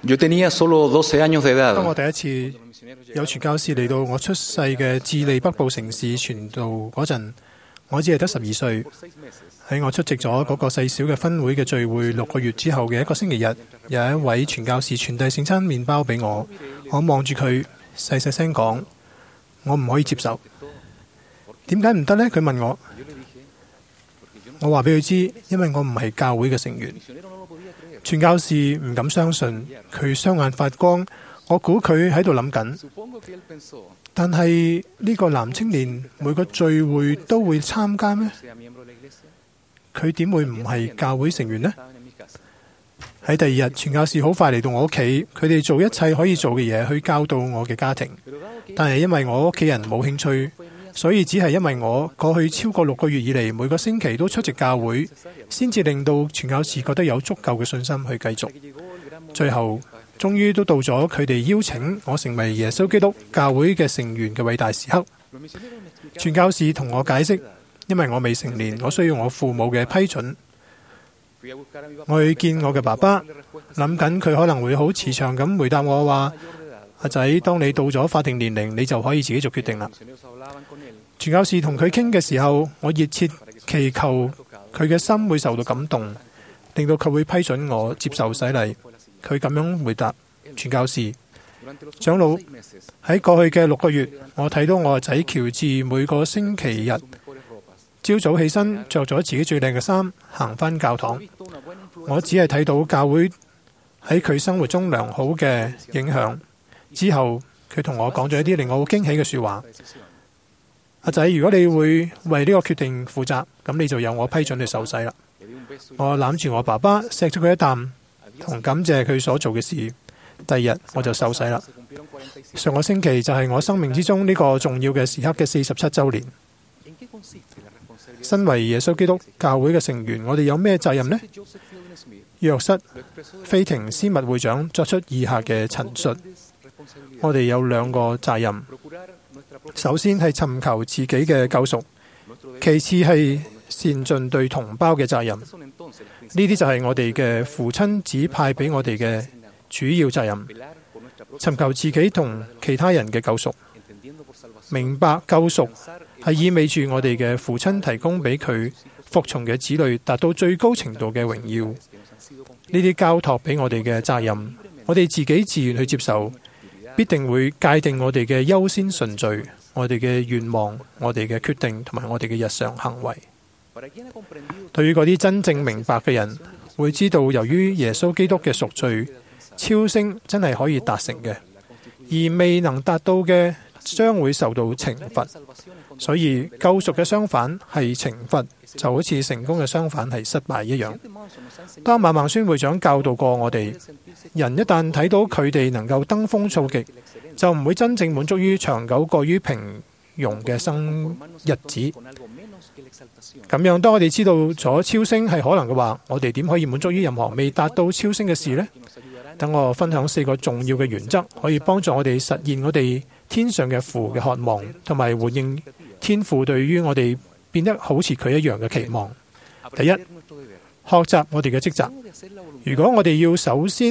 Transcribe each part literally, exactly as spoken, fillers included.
Yo tenía solo doce años de 當 edad. 我第一次有傳教士嚟到我出世嘅智利北部城市傳道嗰陣，我只係得十二歲。喺我出席咗嗰個細小嘅分會嘅聚會六個月之後嘅一個星期日，有一位傳教士傳遞聖餐麵包俾我，我望住佢細細聲講：我唔可以接受。點解唔得呢？佢問我，我話俾佢知，因為我唔係教會嘅成員。傳教士唔敢相信，佢雙眼發光。我估佢喺度諗緊，但係呢個男青年每個聚會都會參加咩？佢點會唔係教會成員呢？喺第二日，傳教士好快嚟到我屋企，佢哋做一切可以做嘅嘢去教導我嘅家庭，但係因為我屋企人冇興趣，所以只係因為我過去超過六個月以嚟每個星期都出席教會，先至令到傳教士覺得有足夠嘅信心去繼續。最後終於都到咗佢哋邀請我成為耶穌基督教會嘅成員嘅偉大時刻。傳教士同我解釋，因為我未成年，我需要我父母嘅批准。我去見我嘅爸爸，諗緊佢可能會好慈祥咁回答我話：阿仔，當你到咗法定年齡，你就可以自己做決定啦。傳教士同佢傾嘅時候，我熱切祈求佢嘅心會受到感動，令到佢會批准我接受洗禮。佢咁樣回答傳教士：長老，喺過去嘅六個月，我睇到我個仔喬治每個星期日朝早起身，着咗自己最靚嘅衫，行返教堂。我只係睇到教會喺佢生活中良好嘅影響。之後佢同我講咗一啲令我好驚喜嘅說話。阿仔，如果你會為呢個決定負責，咁你就有我批准你受洗啦。我攬住我爸爸，錫咗佢一啖，同感謝佢所做嘅事。第二日我就受洗啦。上個星期就係我生命之中呢個重要嘅時刻嘅四十七週年。身為耶穌基督教會嘅成員，我哋有咩責任呢？約瑟菲廷斯密會長作出以下嘅陳述：我哋有兩個責任，首先係尋求自己嘅救贖，其次係善盡對同胞嘅責任。呢啲就係我哋嘅父親指派俾我哋嘅主要責任，尋求自己同其他人嘅救贖。明白救贖係意味住我哋嘅父親提供俾佢服從嘅子女達到最高程度嘅榮耀。呢啲交託俾我哋嘅責任，我哋自己自願去接受，必定會界定我哋嘅優先順序、我哋嘅願望、我哋嘅決定同埋我哋嘅日常行為。對於嗰啲真正明白嘅人，會知道由於耶穌基督嘅贖罪，超升真係可以達成嘅，而未能達到嘅將會受到懲罰。所以救贖嘅相反係懲罰，就好似成功嘅相反係失敗一樣。當馬孟孫會長教導過我哋，人一旦睇到佢哋能夠登峰造極，就唔會真正滿足於長久過於平庸嘅生日子。咁樣，當我哋知道咗超升係可能嘅話，我哋點可以滿足於任何未達到超升嘅事呢？等我分享四個重要嘅原則，可以幫助我哋實現我哋天上嘅父嘅渴望，同埋回應天父對於我哋變得好似佢一樣嘅期望。第一，學習我哋嘅職責。如果我哋要首先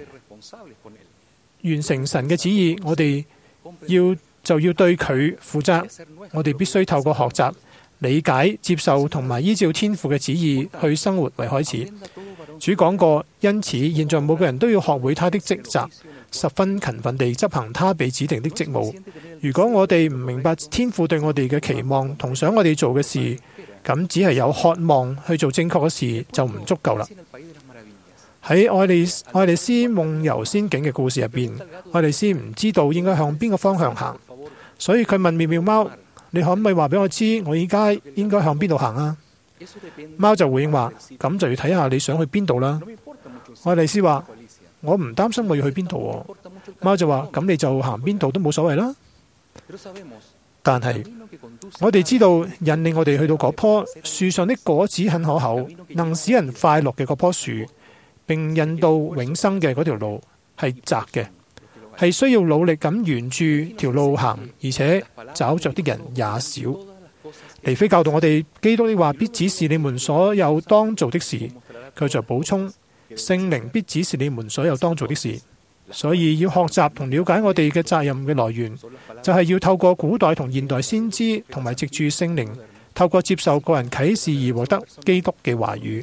完成神嘅旨意，我哋要就要對佢負責。我哋必須透過學習、理解、接受同埋依照天父嘅旨意去生活為開始。主講過，因此現在每個人都要學會他的職責，十分勤奮地執行他被指定的職務。如果我哋唔明白天父對我哋嘅期望同想我哋做嘅事，咁只係有渴望去做正確嘅事就唔足夠啦。喺愛麗愛麗絲夢遊仙境嘅故事入邊，愛麗絲唔知道應該向邊個方向行，所以佢問妙妙貓：你可唔可以話俾我知，我而家應該向邊度行啊？貓就回應話：咁就要睇下你想去邊度啦。愛麗絲話：我唔擔心我要去邊度。貓就話：咁你就行邊度都冇所謂啦。但係我哋知道引領我哋去到嗰棵樹上的果子很可口，能使人快樂嘅嗰棵樹，並引到永生嘅嗰條路係窄嘅，係需要努力咁沿住條路行，而且找着的人也少。尼非教導我哋，基督的話必指示你們所有當做的事。佢就補充，聖靈必指示你們所有當做的事。 所以要學習同了解我哋嘅責任嘅來源，就係要透過古代同現代先知，同埋藉住聖靈，透過接受個人啟示而獲得基督嘅話語。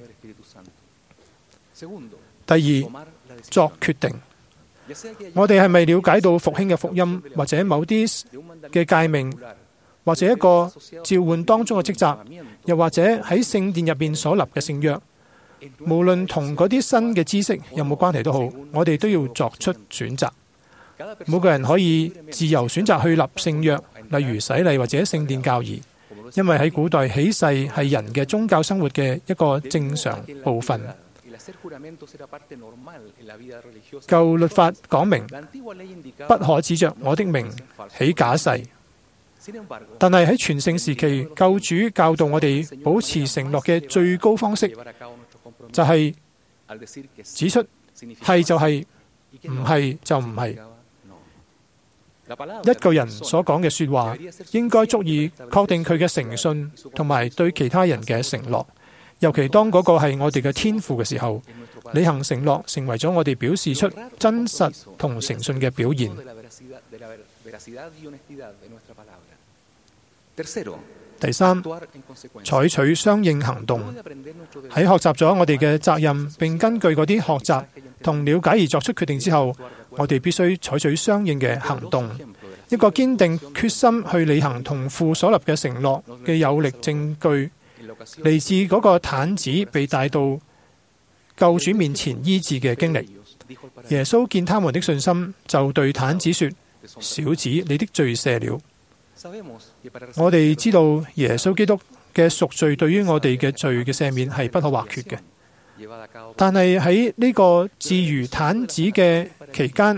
第二，作決定。我哋係咪了解到復興嘅福音，或者某啲嘅誡命，或者一個召喚當中嘅職責，又或者喺聖殿入邊所立嘅聖約，無論同嗰啲新嘅知識有冇關係都好，我哋都要作出選擇。每個人可以自由選擇去立聖約，例如洗禮或者聖殿教義，因為喺古代起誓係人嘅宗教生活嘅一個正常部分。舊律法講明，不可指着我的名起假誓。但係喺全盛時期，救主教導我哋保持承諾嘅最高方式，就係指出係就係，唔係就唔係。一個人所講嘅說話，應該足以確定佢嘅誠信同埋對其他人嘅承諾。尤其當嗰個係我哋嘅天父嘅時候，履行承諾成為咗我哋表示出真實同誠信嘅表現。第三，採取相應行動。喺學習咗我哋嘅責任，並根據嗰啲學習同了解而作出決定之後，我哋必須採取相應嘅行動。一個堅定決心去履行同父所立嘅承諾嘅有力證據，嚟自嗰個癱子被帶到救主面前醫治嘅經歷。耶穌見他們的信心，就對癱子說：小子，你的罪赦了。我哋知道耶穌基督嘅贖罪對於我哋嘅罪嘅赦免係不可或缺嘅。但係喺呢個治癒癱子嘅期間，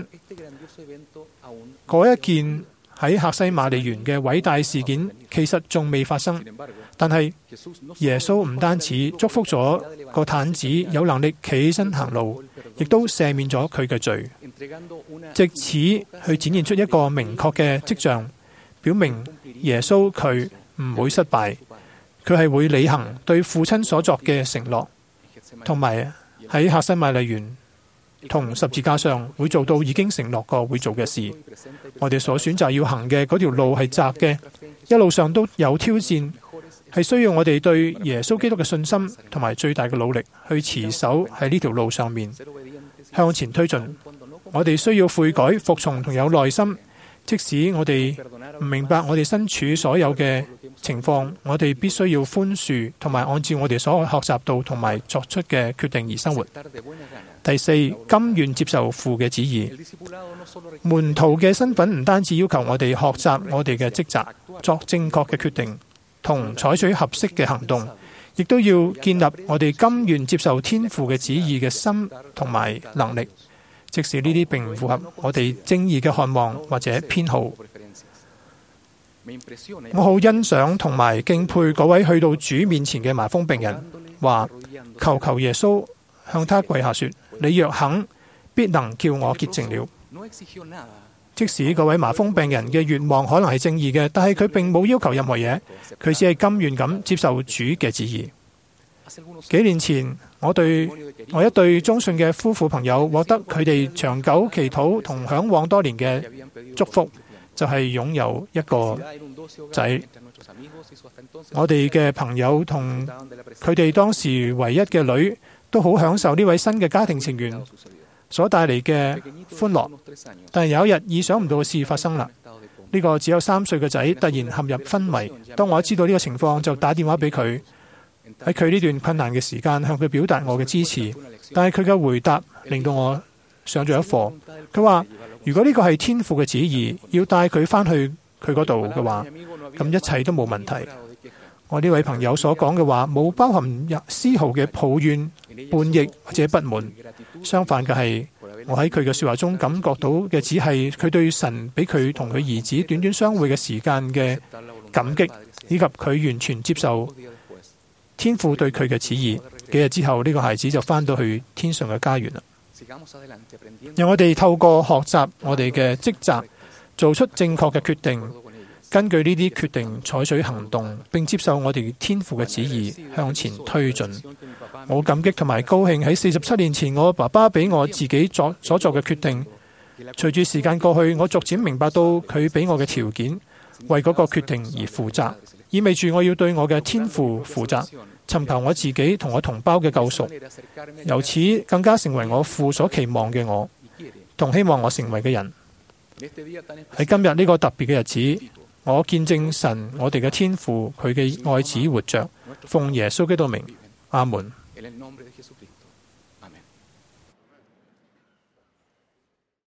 嗰一件喺客西馬尼園嘅偉大事件其實仲未發生。但係耶穌唔單止祝福咗個癱子有能力企起身行路，亦都赦免咗佢嘅罪，藉此去展現出一個明確嘅跡象，表明耶穌佢唔會失敗，佢係會履行對父親所作嘅承諾，同埋喺客西馬尼園同十字架上會做到已經承諾過會做嘅事。我哋所選擇要行嘅嗰條路係窄嘅，一路上都有挑戰，係需要我哋對耶穌基督嘅信心同埋最大嘅努力去持守喺呢條路上面向前推進。我哋需要悔改、服從同有耐心，即使我哋唔明白我哋身處所有嘅情況，我哋必須要寬恕同埋按照我哋所學習到同埋作出嘅決定而生活。第四，甘願接受父嘅旨意。門徒嘅身份唔單止要求我哋學習我哋嘅職責，作正確嘅決定同採取合適嘅行動，亦都要建立我哋甘願接受天父嘅旨意嘅心同埋能力，即使呢啲並唔符合我哋正義嘅渴望或者偏好。我好欣賞同埋敬佩嗰位去到主面前嘅麻風病人，話求求耶穌向他跪下說：你若肯，必能叫我潔淨了。即使嗰位麻風病人嘅願望可能係正義嘅，但係佢並冇要求任何嘢，佢只係甘願咁接受主嘅旨意。幾年前，我對我一對忠信嘅夫婦朋友獲得佢哋長久祈禱同嚮往多年嘅祝福，就係擁有一個仔。我哋嘅朋友同佢哋當時唯一嘅女都好享受呢位新嘅家庭成員所帶嚟嘅歡樂，但係有一日意想唔到嘅事發生啦。呢個只有三歲嘅仔突然陷入昏迷。當我知道呢個情況，就打電話俾佢，喺佢呢段困難嘅時間向佢表達我嘅支持。但係佢嘅回答令到我上咗一課。佢話如果呢個係天父嘅旨意，要帶佢返去佢嗰度嘅話，咁一切都冇問題。我呢位朋友所講嘅話冇包含絲毫嘅抱怨、叛逆或者不滿，相反嘅係，我喺佢嘅說話中感覺到嘅只係佢對神俾佢同佢兒子短短相會嘅時間嘅感激，以及佢完全接受天父對佢嘅旨意。幾日之後，呢個孩子就返到去天上嘅家園啦。讓我哋透過學習我哋嘅職責，做出正確嘅決定，根據呢啲決定採取行動，並接受我哋天父嘅旨意向前推進。我感激同埋高興喺四十七年前我爸爸俾我自己作所做嘅決定， 隨住時間過去，我逐漸明白到佢俾我嘅條件，為嗰個決定而負責，意味住我要對我嘅天父負責，尋求我自己同我同胞嘅救贖，由此更加成為我父所期望嘅我，同希望我成為嘅人。喺今日呢個特別嘅日子，我見證神我哋嘅天父佢嘅愛子活着，奉耶穌基督名，阿門。 En el nombre de Jesucristo.